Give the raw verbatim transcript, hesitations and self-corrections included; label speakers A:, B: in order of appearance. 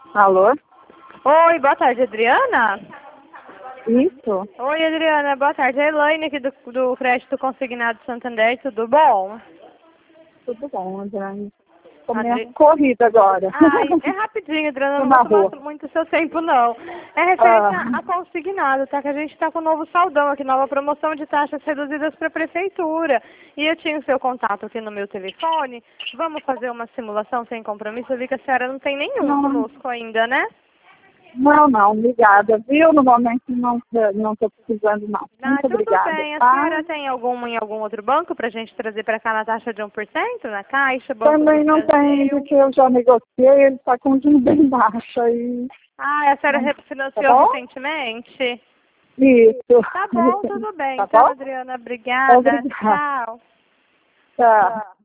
A: Alô?
B: Oi, boa tarde, Adriana?
A: Isso?
B: Oi, Adriana, boa tarde. É Elaine aqui do, do Crédito Consignado Santander, tudo bom?
A: Tudo bom, Adriane. Tô meio
B: Adri...
A: corrida agora.
B: Ai, é rapidinho, Adriana,
A: Tô
B: não
A: na
B: vou tomar
A: rua.
B: muito seu tempo, não. É referente
A: Ah,
B: a, a consignado, tá? Que a gente tá com um novo saldão aqui, nova promoção de taxas reduzidas para a prefeitura. E eu tinha o seu contato aqui no meu telefone. Vamos fazer uma simulação sem compromisso? Eu vi que a senhora não tem nenhum
A: não,
B: conosco ainda, né?
A: não, não, obrigada, viu? No momento não, não tô precisando, não.
B: Ah,
A: Muito
B: tudo
A: obrigada,
B: bem. A
A: tá?
B: senhora tem algum em algum outro banco para a gente trazer para cá na taxa de um por cento? Na Caixa, Banco do
A: Também não tem,
B: Brasil?
A: porque eu já negociei, ele tá com um dinheiro bem baixo aí.
B: Ah, a senhora
A: Tá
B: refinanciou
A: bom?
B: recentemente?
A: Isso.
B: Tá bom, tudo bem.
A: Tá
B: Então,
A: bom?
B: Adriana, obrigada.
A: Obrigada.
B: Tchau.
A: Tá.